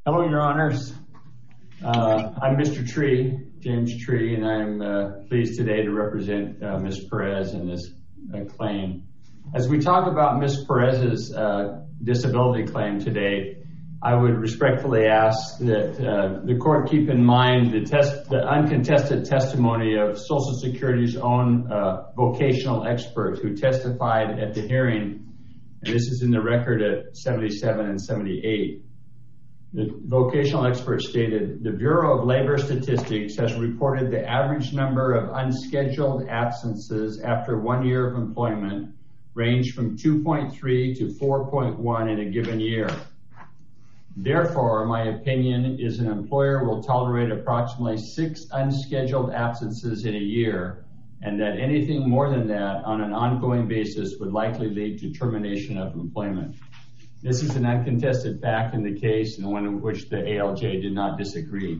Hello, Your Honors. I'm Mr. Tree, James Tree, and I'm pleased today to represent Ms. Perez in this claim. As we talk about Ms. Perez's disability claim today, I would respectfully ask that the court keep in mind the uncontested testimony of Social Security's own vocational expert who testified at the hearing, and this is in the record at 77 and 78. The vocational expert stated, the Bureau of Labor Statistics has reported the average number of unscheduled absences after 1 year of employment range from 2.3 to 4.1 in a given year. Therefore, my opinion is an employer will tolerate approximately 6 unscheduled absences in a year, and that anything more than that on an ongoing basis would likely lead to termination of employment. This is an uncontested fact in the case and one in which the ALJ did not disagree.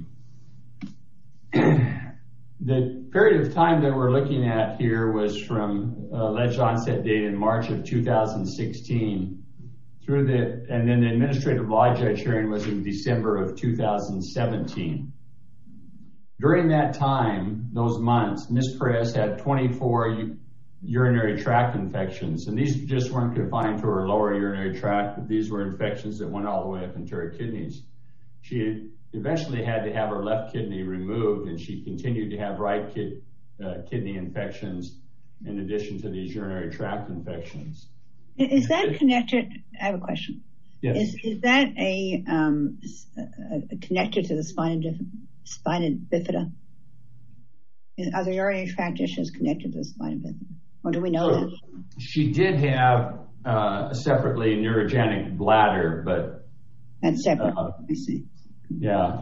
The period of time that we're looking at here was from alleged onset date in March of 2016 and then the administrative law judge hearing was in December of 2017. During that time, those months, Ms. Perez had 24 urinary tract infections, and these just weren't confined to her lower urinary tract, but these were infections that went all the way up into her kidneys. She eventually had to have her left kidney removed, and she continued to have right kidney infections in addition to these urinary tract infections. Is that connected? I have a question. Yes. Is that connected to the spina bifida? Are the urinary tract issues connected to the spina bifida? Or do we know that? She did have separately neurogenic bladder, but that's separate. I see. Yeah,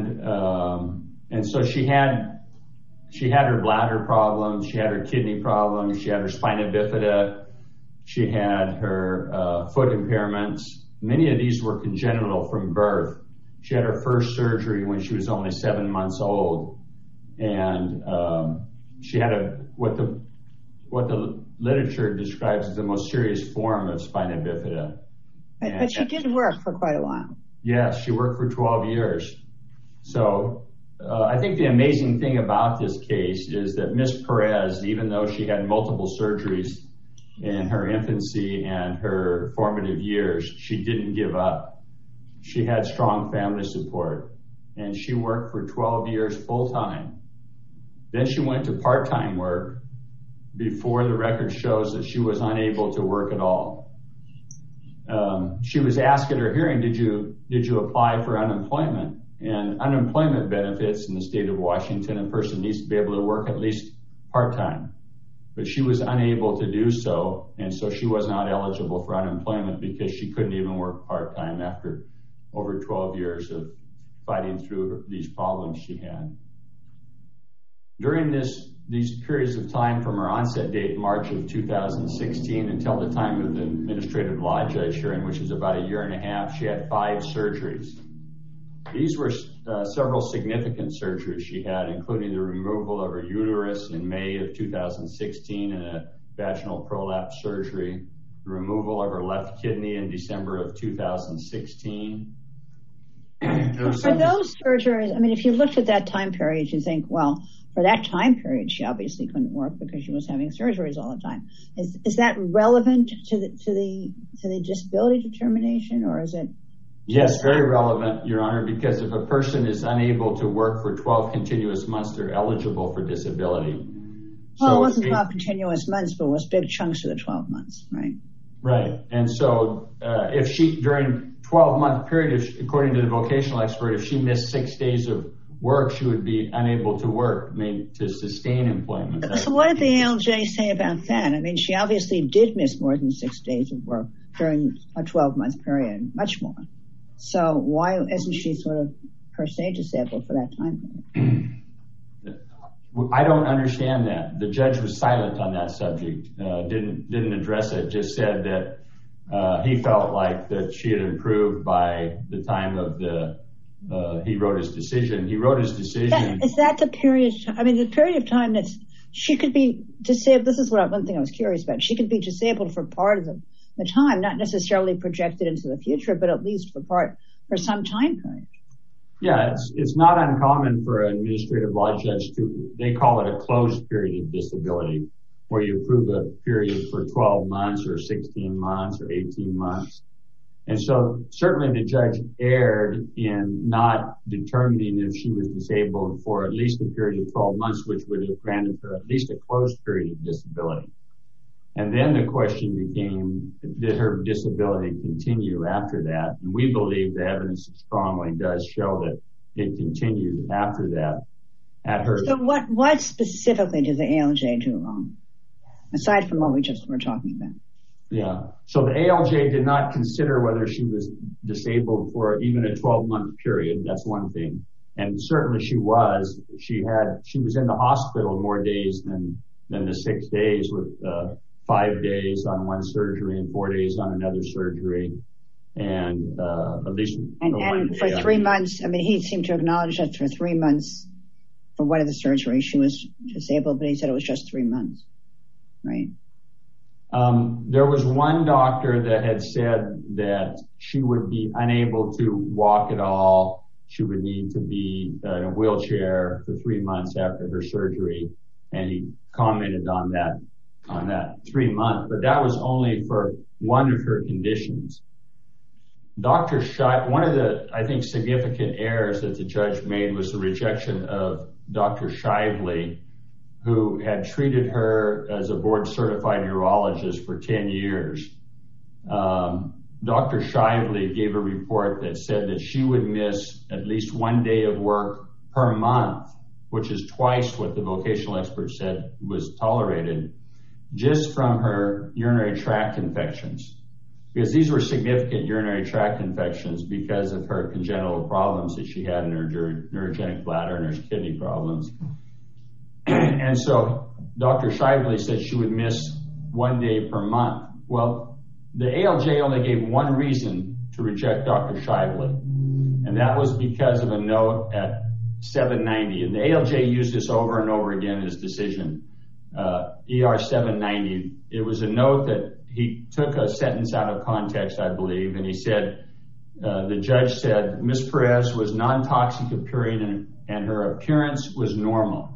and so she had her bladder problems, she had her kidney problems, she had her spina bifida, she had her foot impairments. Many of these were congenital from birth. She had her first surgery when she was only 7 months old, and she had what the literature describes as the most serious form of spina bifida. But she did work for quite a while. Yes, she worked for 12 years. So I think the amazing thing about this case is that Ms. Perez, even though she had multiple surgeries in her infancy and her formative years, she didn't give up. She had strong family support, and she worked for 12 years full-time. Then she went to part-time work before the record shows that she was unable to work at all. She was asked at her hearing, did you apply for unemployment? And unemployment benefits in the state of Washington, a person needs to be able to work at least part-time. But she was unable to do so, and so she was not eligible for unemployment because she couldn't even work part-time after over 12 years of fighting through these problems she had. During these periods of time from her onset date, March of 2016, until the time of the administrative law judge hearing, which is about a year and a half, she had 5 surgeries. These were several significant surgeries she had, including the removal of her uterus in May of 2016 and a vaginal prolapse surgery, the removal of her left kidney in December of 2016. For those surgeries, I mean, if you looked at that time period, you think, well, for that time period, she obviously couldn't work because she was having surgeries all the time. Is that relevant to the disability determination, or is it? Yes, very relevant, Your Honor, because if a person is unable to work for 12 continuous months, they're eligible for disability. Well, it wasn't 12 continuous months, but it was big chunks of the 12 months, right? Right. And so if she, during 12-month period, according to the vocational expert, if she missed 6 days of work, she would be unable to work, to sustain employment. So what did the ALJ say about that? I mean, she obviously did miss more than 6 days of work during a 12-month period, much more. So why isn't she sort of per se disabled for that time period? I don't understand that. The judge was silent on that subject, didn't address it, just said that he felt like that she had improved by the time of he wrote his decision. He wrote his decision. Is that the period? I mean, the period of time that she could be disabled. This is one thing I was curious about. She could be disabled for part of the time, not necessarily projected into the future, but at least for some time period. Yeah, it's not uncommon for an administrative law judge they call it a closed period of disability, where you approve a period for 12 months or 16 months or 18 months. And so certainly the judge erred in not determining if she was disabled for at least a period of 12 months, which would have granted her at least a closed period of disability. And then the question became, did her disability continue after that? And we believe the evidence strongly does show that it continued after that. So what specifically did the ALJ do wrong, aside from what we just were talking about? Yeah. So the ALJ did not consider whether she was disabled for even a 12-month period. That's one thing. And certainly she was. She was in the hospital more days than the 6 days, with 5 days on one surgery and 4 days on another surgery. And at least and for 3 months, I mean, he seemed to acknowledge that for 3 months for one of the surgeries she was disabled, but he said it was just 3 months, right? There was one doctor that had said that she would be unable to walk at all. She would need to be in a wheelchair for 3 months after her surgery. And he commented on that 3 months, but that was only for one of her conditions. One of the, I think, significant errors that the judge made was the rejection of Dr. Shively, who had treated her as a board-certified urologist for 10 years. Dr. Shively gave a report that said that she would miss at least 1 day of work per month, which is twice what the vocational expert said was tolerated, just from her urinary tract infections. Because these were significant urinary tract infections because of her congenital problems that she had in her neurogenic bladder and her kidney problems. And so Dr. Shively said she would miss 1 day per month. Well, the ALJ only gave one reason to reject Dr. Shively, and that was because of a note at 790. And the ALJ used this over and over again in his decision, ER 790. It was a note that he took a sentence out of context, I believe, and he said, the judge said, Ms. Perez was non-toxic appearing and her appearance was normal.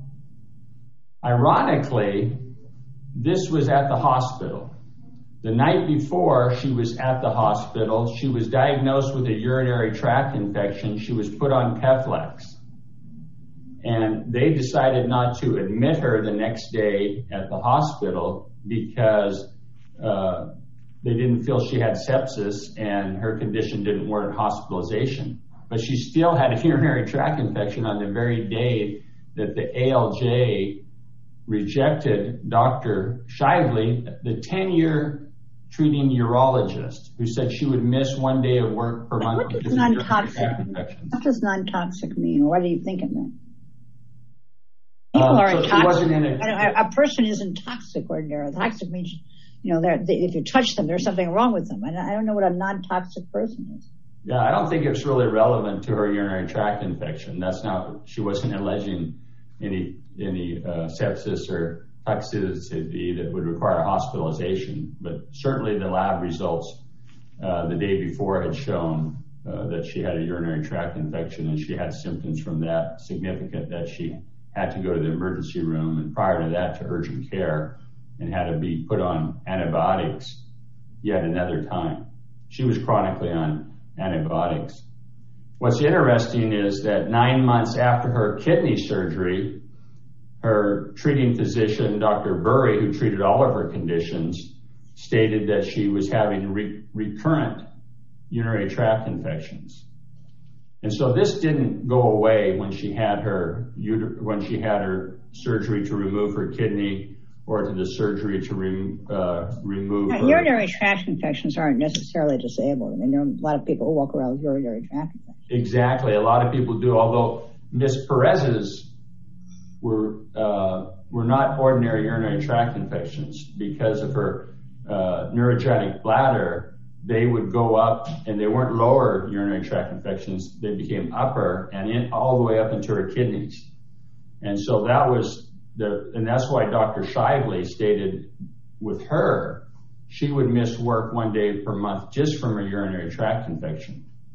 Ironically, this was at the hospital. The night before she was at the hospital, she was diagnosed with a urinary tract infection. She was put on Keflex. And they decided not to admit her the next day at the hospital because they didn't feel she had sepsis and her condition didn't warrant hospitalization. But she still had a urinary tract infection on the very day that the ALJ rejected Dr. Shively, the 10-year treating urologist, who said she would miss 1 day of work per month. What does non-toxic mean? What do you think of that? People are toxic. A person isn't toxic ordinarily. Toxic means, if you touch them, there's something wrong with them. I don't know what a non-toxic person is. Yeah, I don't think it's really relevant to her urinary tract infection. She wasn't alleging any sepsis or toxicity that would require hospitalization. But certainly the lab results the day before had shown that she had a urinary tract infection, and she had symptoms from that significant that she had to go to the emergency room, and prior to that to urgent care, and had to be put on antibiotics yet another time. She was chronically on antibiotics. What's interesting is that 9 months after her kidney surgery, her treating physician, Dr. Burry, who treated all of her conditions, stated that she was having recurrent urinary tract infections. And so this didn't go away when she had her surgery to remove her kidney, or to the surgery to remove her. Urinary tract infections aren't necessarily disabled. I mean, there are a lot of people who walk around with urinary tract infections. Exactly. A lot of people do, although Ms. Perez's were not ordinary urinary tract infections. Because of her neurogenic bladder, they would go up, and they weren't lower urinary tract infections. They became upper and all the way up into her kidneys. And so that's why Dr. Shively stated with her, she would miss work 1 day per month just from her urinary tract infection.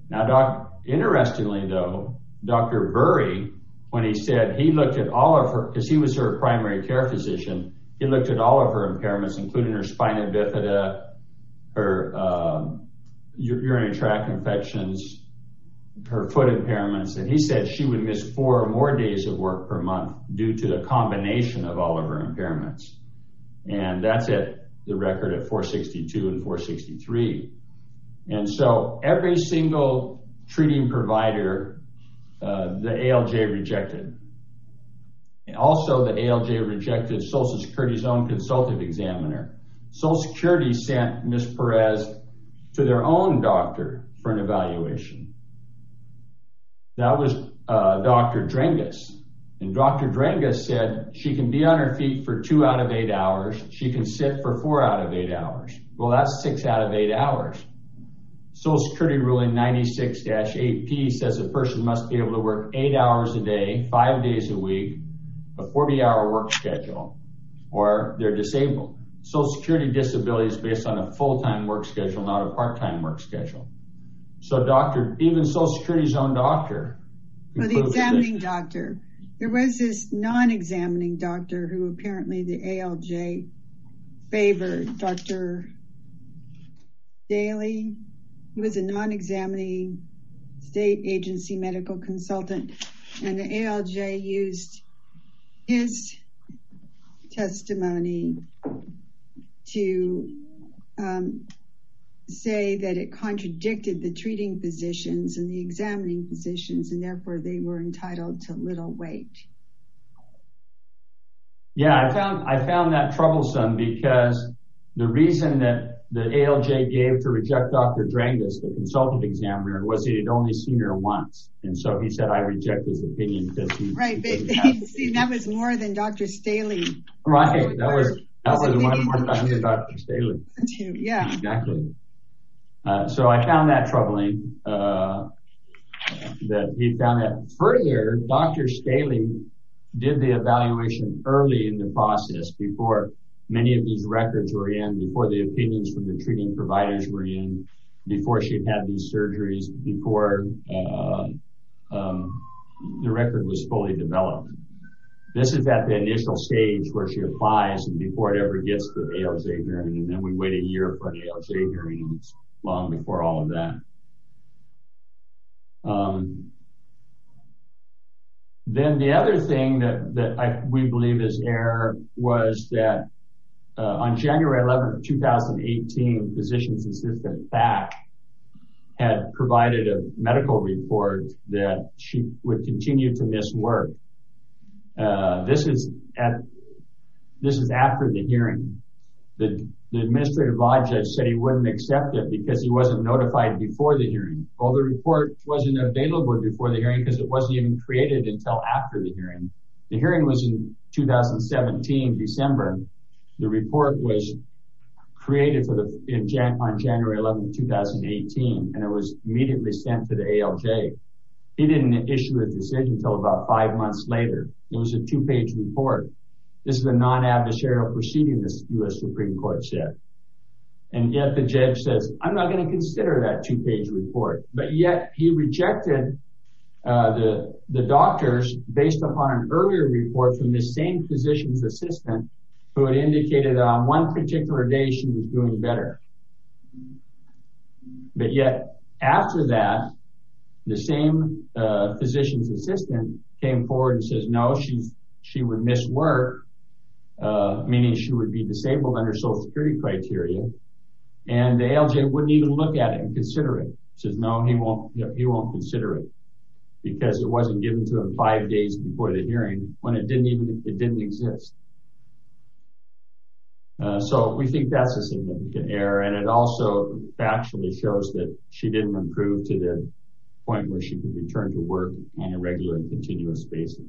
Now, interestingly, though, Dr. Burry, when he said he looked at all of her, because he was her primary care physician, he looked at all of her impairments, including her spina bifida, her urinary tract infections, her foot impairments, and he said she would miss 4 or more days of work per month due to the combination of all of her impairments. And that's at the record at 462 and 463. And so every single treating provider, the ALJ rejected. Also, the ALJ rejected Social Security's own consultative examiner. Social Security sent Ms. Perez to their own doctor for an evaluation. That was Dr. Drengas. And Dr. Drengas said she can be on her feet for 2 out of 8 hours. She can sit for 4 out of 8 hours. Well, that's 6 out of 8 hours. Social Security ruling 96-8P says a person must be able to work 8 hours a day, 5 days a week, a 40-hour work schedule, or they're disabled. Social Security disability is based on a full-time work schedule, not a part-time work schedule. So even Social Security's own doctor. Well, the examining doctor. There was this non-examining doctor who apparently the ALJ favored, Dr. Daly. He was a non-examining state agency medical consultant, and the ALJ used his testimony to say that it contradicted the treating physicians and the examining physicians, and therefore they were entitled to little weight. Yeah, I found that troublesome because the reason that the ALJ gave to reject Dr. Drengas, the consultative examiner, was he had only seen her once. And so he said, I reject his opinion because he... Right, but see, that was more than Dr. Staley. Right, that was one more time than Dr. Staley. Yeah. Exactly. So I found that troubling, that he found that. Further, Dr. Staley did the evaluation early in the process, before many of these records were in, before the opinions from the treating providers were in, before she'd had these surgeries, before the record was fully developed. This is at the initial stage where she applies and before it ever gets to the ALJ hearing, and then we wait a year for an ALJ hearing, and it's long before all of that. Then the other thing that we believe is error was that on January 11th, 2018, physician's assistant Thack had provided a medical report that she would continue to miss work. This is after the hearing. The administrative law judge said he wouldn't accept it because he wasn't notified before the hearing. Well, the report wasn't available before the hearing because it wasn't even created until after the hearing. The hearing was in 2017, December. The report was created on January 11, 2018, and it was immediately sent to the ALJ. He didn't issue a decision until about 5 months later. It was a 2-page report. This is a non-adversarial proceeding, the U.S. Supreme Court said. And yet the judge says, I'm not going to consider that 2-page report. But yet he rejected the doctors based upon an earlier report from this same physician's assistant who had indicated that on one particular day she was doing better. But yet after that, the same physician's assistant came forward and says, no, she would miss work, meaning she would be disabled under Social Security criteria. And the ALJ wouldn't even look at it and consider it. Says, no, he won't consider it because it wasn't given to him 5 days before the hearing when it didn't exist. So we think that's a significant error, and it also factually shows that she didn't improve to the point where she could return to work on a regular and continuous basis.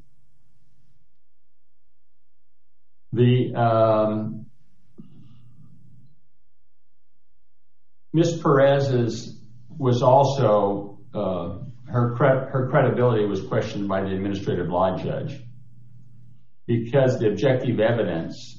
Ms. Perez's was also, her credibility was questioned by the administrative law judge because the objective evidence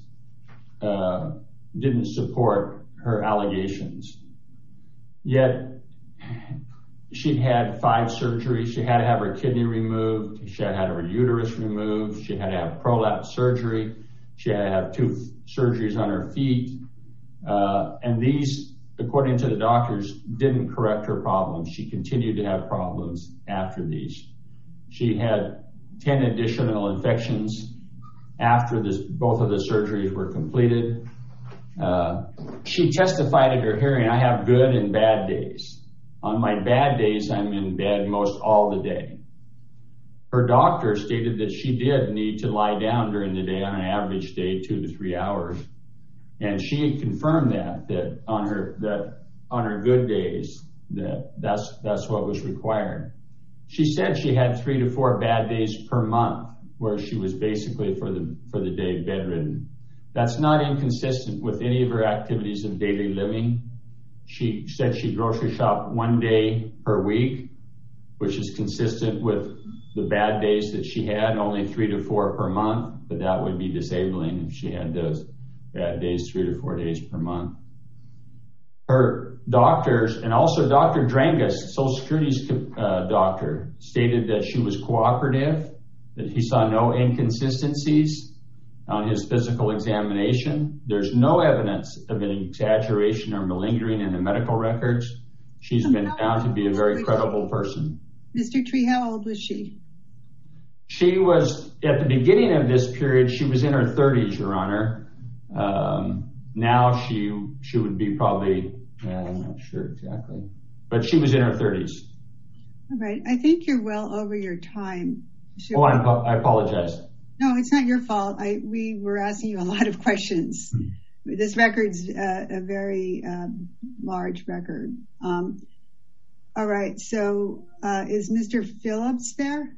didn't support her allegations. Yet she'd had 5 surgeries. She had to have her kidney removed. She had to have her uterus removed. She had to have prolapse surgery. She had to have 2 surgeries on her feet. And these, according to the doctors, didn't correct her problems. She continued to have problems after these. She had 10 additional infections after both of the surgeries were completed. She testified at her hearing, I have good and bad days. On my bad days, I'm in bed most all the day. Her doctor stated that she did need to lie down during the day on an average day, 2 to 3 hours. And she confirmed that on her good days, that's what was required. She said she had 3 to 4 bad days per month where she was basically for the day bedridden. That's not inconsistent with any of her activities of daily living. She said she grocery shopped 1 day per week, which is consistent with the bad days that she had, only 3 to 4 per month, but that would be disabling if she had those bad days 3 to 4 days per month. Her doctors, and also Dr. Drangus, Social Security's doctor, stated that she was cooperative, that he saw no inconsistencies on his physical examination. There's no evidence of an exaggeration or malingering in the medical records. She's been found to be a very credible person. Mr. Tree, how old was she? She was, at the beginning of this period, she was in her 30s, Your Honor. Now she would be probably, I'm not sure exactly, but she was in her 30s. All right. I think you're well over your time. I apologize. No, it's not your fault. We were asking you a lot of questions. This record's a very large record. All right. So is Mr. Phillips there?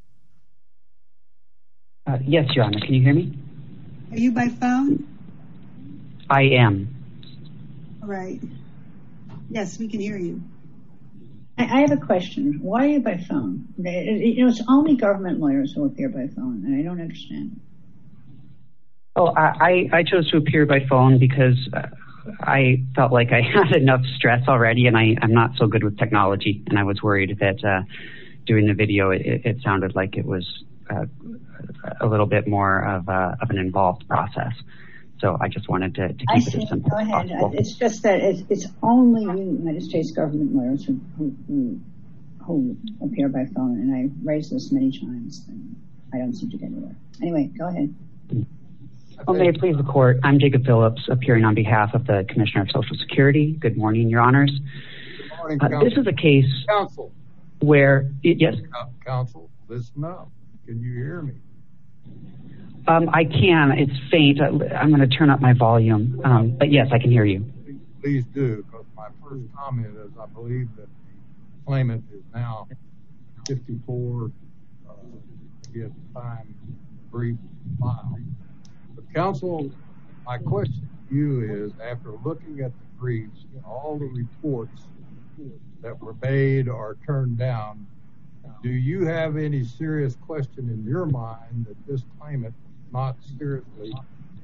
Yes, Your Honor. Can you hear me? Are you by phone? I am. All right. Yes, we can hear you. I have a question. Why are you by phone? It's only government lawyers who appear by phone, and I don't understand. Oh, I chose to appear by phone because I felt like I had enough stress already, and I'm not so good with technology, and I was worried that doing the video, it sounded like it was a little bit more of an involved process. So I just wanted to keep it as simple as possible. It's just that it's only United States government lawyers who appear by phone, and I raised this many times, and I don't seem to get anywhere. Anyway, go ahead. Well, may it please the court, I'm Jacob Phillips, appearing on behalf of the Commissioner of Social Security. Good morning, Your Honors. Good morning, Counsel. This is a case Counsel. Where, yes? Counsel, listen up. Can you hear me? I can. It's faint. I'm going to turn up my volume. But yes, I can hear you. Please do, because my first comment is I believe that the claimant is now 54, at the time, brief file. But Counsel, my question to you is, after looking at the briefs, all the reports that were made or turned down, do you have any serious question in your mind that this claimant not seriously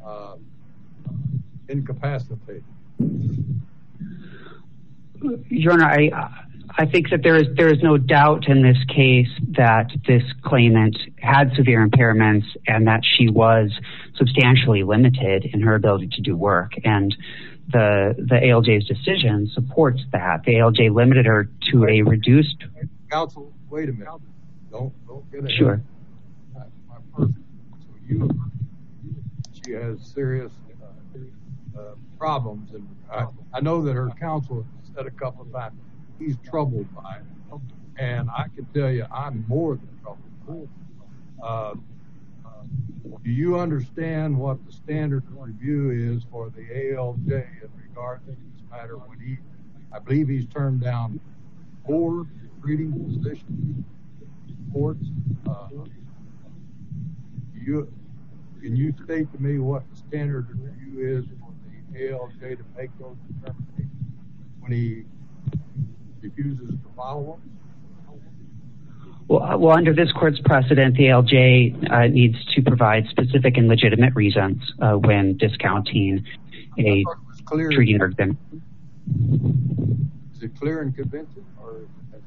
incapacitated? Your Honor, I think that there is no doubt in this case that this claimant had severe impairments and that she was substantially limited in her ability to do work. And the ALJ's decision supports that. The ALJ limited her to a reduced... Counsel, wait a minute. Don't get ahead. Sure. My first, so she has serious problems, and I know that her counsel has said a couple of times he's troubled by it, and I can tell you I'm more than troubled. Do you understand what the standard of review is for the ALJ in regard to this matter when I believe he's turned down 4 treating physician reports? Can you state to me what the standard of review is for the ALJ to make those determinations when he refuses to follow them? Well, under this court's precedent, the ALJ needs to provide specific and legitimate reasons when discounting a treating organ. Is it clear and convincing? Or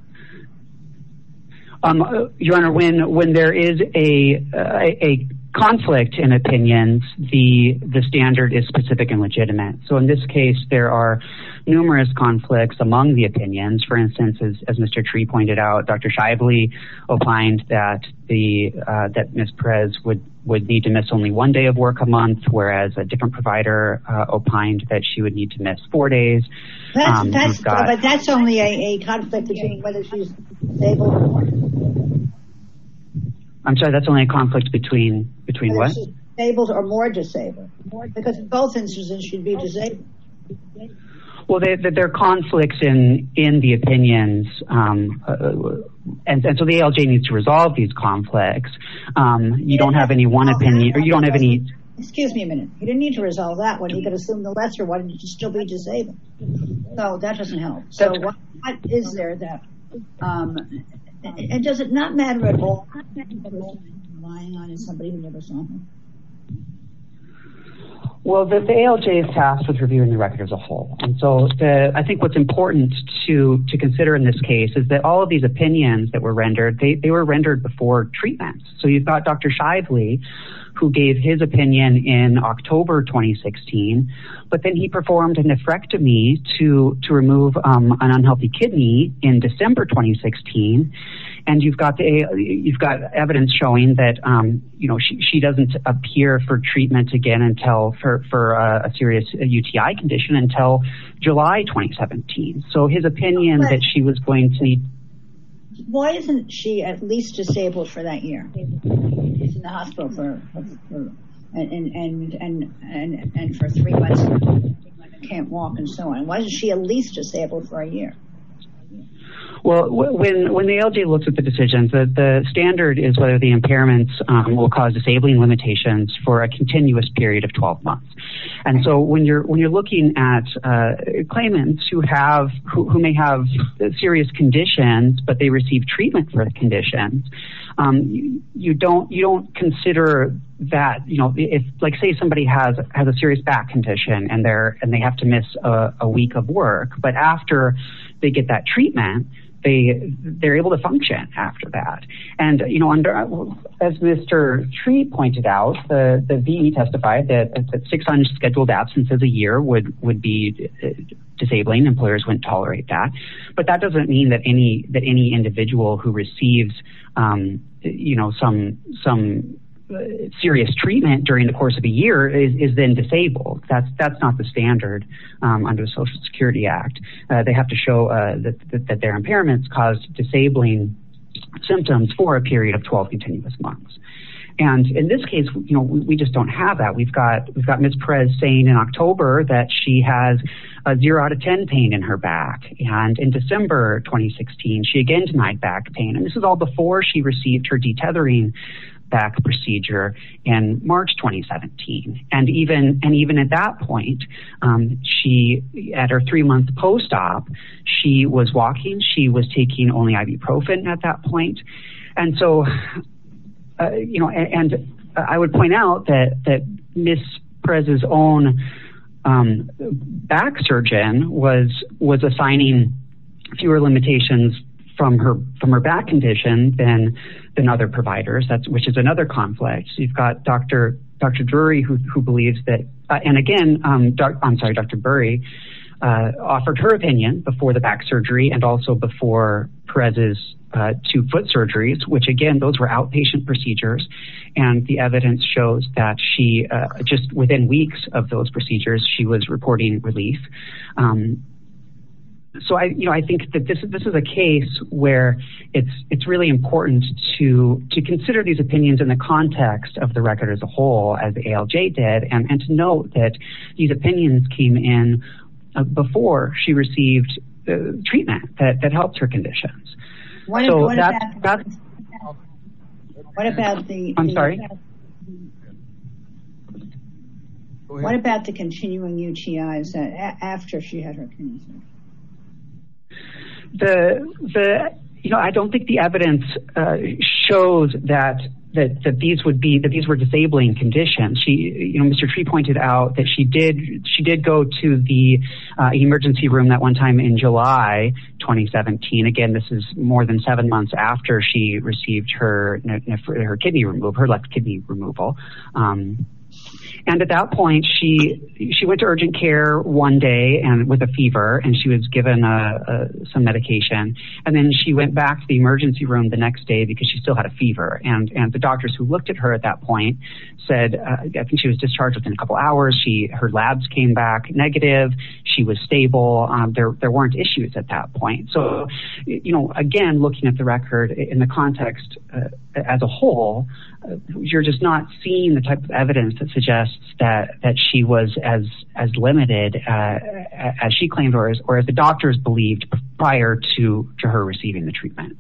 Your Honor, when there is a conflict in opinions, the standard is specific and legitimate. So in this case, there are numerous conflicts among the opinions. For instance, as Mr. Tree pointed out, Dr. Shively opined that that Ms. Perez would need to miss only 1 day of work a month, whereas a different provider opined that she would need to miss 4 days. But that's only a conflict between whether she's disabled or not. I'm sorry, that's only a conflict between what? She's disabled or more disabled. Because in both instances she'd be disabled. Well, there are conflicts in the opinions, and so the ALJ needs to resolve these conflicts. You don't have any one opinion, or you don't have any... Excuse me a minute. You didn't need to resolve that one. You could assume the lesser one, and you'd still be disabled. So that doesn't help. So what is there that... and does it not matter at all? Relying on is somebody who never saw him. Well, the ALJ is tasked with reviewing the record as a whole. And so I think what's important to consider in this case is that all of these opinions that were rendered, they were rendered before treatment. So you've got Dr. Shively, who gave his opinion in October 2016, but then he performed a nephrectomy to remove an unhealthy kidney in December 2016. And you've got evidence showing that she doesn't appear for treatment again until for a serious UTI condition until July 2017. So his opinion that she was going to need... Why isn't she at least disabled for that year? She's in the hospital for 3 months, can't walk and so on. Why isn't she at least disabled for a year? Well, when the ALJ looks at the decisions, the standard is whether the impairments will cause disabling limitations for a continuous period of 12 months. And so when you're looking at claimants who may have serious conditions, but they receive treatment for the conditions, you don't consider that, if, like, say somebody has a serious back condition and they have to miss a week of work, but after they get that treatment, they're able to function after that. And as Mr. Tree pointed out, the VE testified that 6 unscheduled absences a year would be disabling. Employers wouldn't tolerate that. But that doesn't mean that any individual who receives some serious treatment during the course of a year is then disabled. That's not the standard under the Social Security Act. They have to show that their impairments caused disabling symptoms for a period of 12 continuous months. And in this case, we just don't have that. We've got Ms. Perez saying in October that she has a 0 out of 10 pain in her back. And in December 2016, she again denied back pain. And this is all before she received her detethering back procedure in March 2017. And even at that point, she, at her 3-month post-op, she was walking. She was taking only ibuprofen at that point. And so, and I would point out that Ms. Perez's own back surgeon was assigning fewer limitations from her back condition than other providers, which is another conflict. So you've got Dr. Drury who believes that, and again, Dr. Burry offered her opinion before the back surgery and also before Perez's 2 foot surgeries, which again, those were outpatient procedures. And the evidence shows that she, just within weeks of those procedures, she was reporting relief. So I think that this is a case where it's really important to consider these opinions in the context of the record as a whole, as the ALJ did, and to note that these opinions came in before she received treatment that helped her conditions. What about the? I'm sorry. What about the continuing UTIs after she had her kidney surgery? I don't think the evidence shows that that these were disabling conditions. Mr. Tree pointed out that she did go to the emergency room that one time in July 2017. Again, this is more than 7 months after she received her kidney removal, her left kidney removal. And at that point, she went to urgent care one day and with a fever, and she was given some medication. And then she went back to the emergency room the next day because she still had a fever. And the doctors who looked at her at that point said, I think she was discharged within a couple hours. Her labs came back negative. She was stable. There weren't issues at that point. So, again, looking at the record in the context as a whole, you're just not seeing the type of evidence that suggests that she was as limited as she claimed or as the doctors believed prior to her receiving the treatment.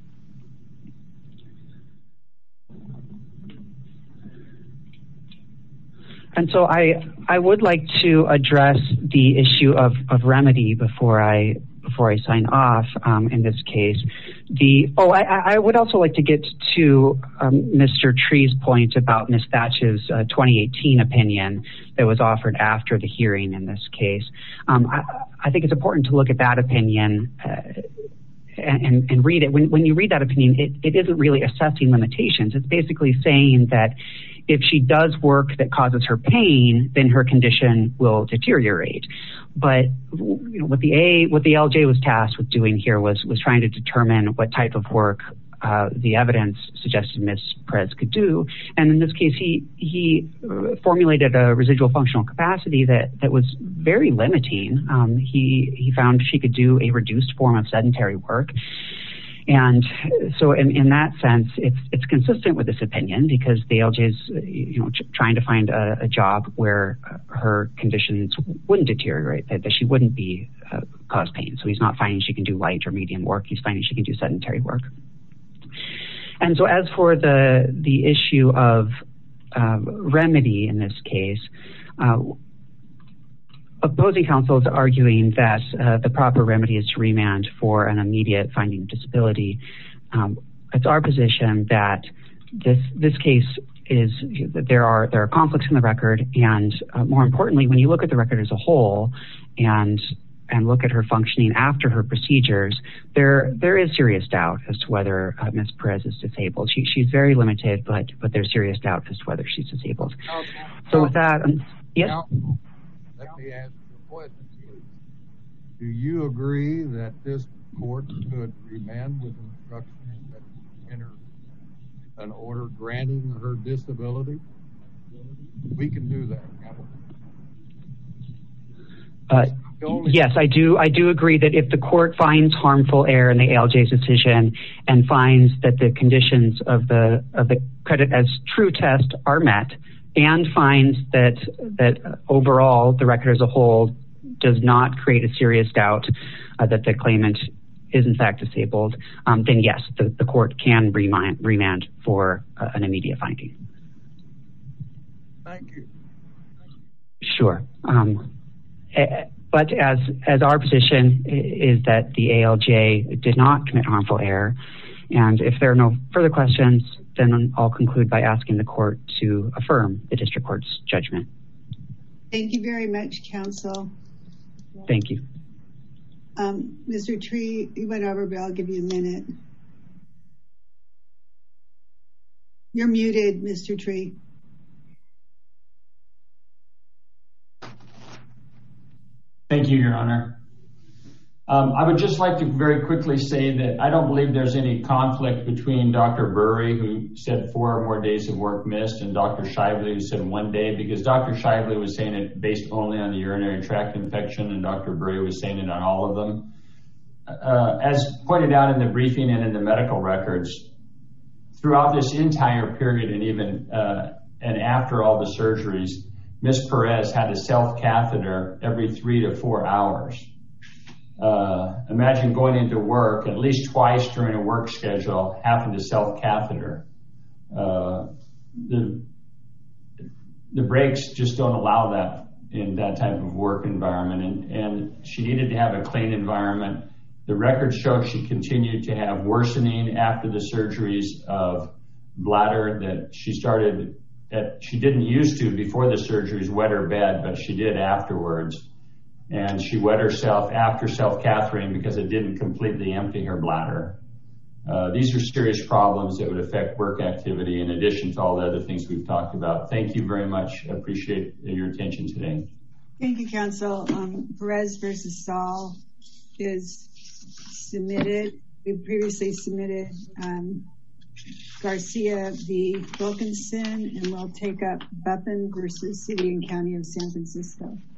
And so I would like to address the issue of remedy before I sign off in this case. I would also like to get to Mr. Tree's point about Ms. Thatch's 2018 opinion that was offered after the hearing in this case. I think it's important to look at that opinion and read it. When you read that opinion, it isn't really assessing limitations. It's basically saying that if she does work that causes her pain, then her condition will deteriorate. But what the ALJ was tasked with doing here was trying to determine what type of work the evidence suggested Ms. Perez could do. And in this case, he formulated a residual functional capacity that was very limiting. He found she could do a reduced form of sedentary work. And so in that sense, it's consistent with this opinion because the ALJ is trying to find a job where her conditions wouldn't deteriorate, that she wouldn't be cause pain. So he's not finding she can do light or medium work. He's finding she can do sedentary work. And so as for the issue of remedy in this case, opposing counsel is arguing that the proper remedy is to remand for an immediate finding of disability. It's our position that this case is that there are conflicts in the record, and more importantly, when you look at the record as a whole and look at her functioning after her procedures, there is serious doubt as to whether Ms. Perez is disabled. She's very limited, but there's serious doubt as to whether she's disabled. So with that, yes. Let me ask you a question, please. Do you agree that this court could remand with instructions that enter an order granting her disability? We can do that, can't we? Yes, I do agree that if the court finds harmful error in the ALJ's decision and finds that the conditions of the credit as true test are met, and finds that overall the record as a whole does not create a serious doubt that the claimant is in fact disabled, then yes, the court can remand for an immediate finding. Thank you. Sure. But as our position is that the ALJ did not commit harmful error, and if there are no further questions, then I'll conclude by asking the court to affirm the district court's judgment. Thank you very much, counsel. Thank you. Mr. Tree, you went over, but I'll give you a minute. You're muted, Mr. Tree. Thank you, Your Honor. I would just like to very quickly say that I don't believe there's any conflict between Dr. Burry, who said 4 or more days of work missed, and Dr. Shively, who said 1 day, because Dr. Shively was saying it based only on the urinary tract infection, and Dr. Burry was saying it on all of them. As pointed out in the briefing and in the medical records, throughout this entire period and even and after all the surgeries, Ms. Perez had a self-catheter every 3 to 4 hours. Imagine going into work at least twice during a work schedule, having to self-catheter. The breaks just don't allow that in that type of work environment, and she needed to have a clean environment. The records showed she continued to have worsening after the surgeries of bladder that she didn't used to before the surgeries wet her bed, but she did afterwards. And she wet herself after self-catheting because it didn't completely empty her bladder. These are serious problems that would affect work activity in addition to all the other things we've talked about. Thank you very much. I appreciate your attention today. Thank you, counsel. Perez versus Saul is submitted. We previously submitted Garcia v. Wilkinson, and we'll take up Buffin versus City and County of San Francisco.